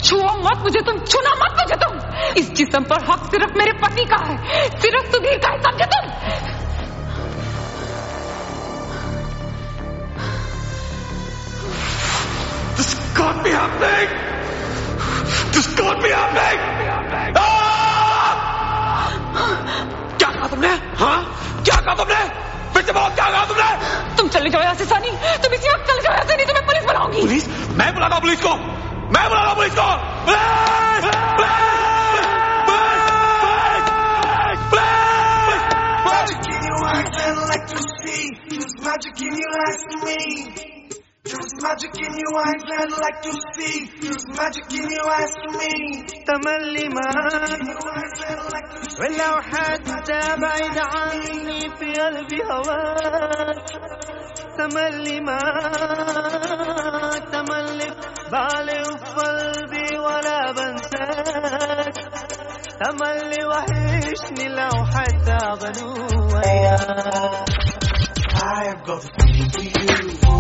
छुओ मत मुझे तुम, छूना मत मुझे तुम। इस जिस्म पर हक सिर्फ मेरे पति का है, सिर्फ सुधीर का है, समझे तुम? This can't be happening! This can't be happening! क्या कहा तुमने? हाँ? क्या कहा तुमने? फिर से बोलो, क्या कहा तुमने? तुम चले जाओ यहाँ से सनी, तुम इसी वक्त चले जाओ यहाँ से, नहीं तो मैं पुलिस बुलाऊंगी। पुलिस? मैं बुलाता हूँ पुलिस को, मैं बुलाता हूँ पुलिस को। Police! Magic in your eyes and like to see. There's magic in your eyes to me. There's magic in your eyes I'd like to see. There's magic in your eyes to me. تملي معاك ولو حتى بعيد عني في قلبي هواك. تملي معاك تملي بالي وقلبي ولا بنساك. تملي وحشني لو حتى غنوا وياك. I have got a feeling for you.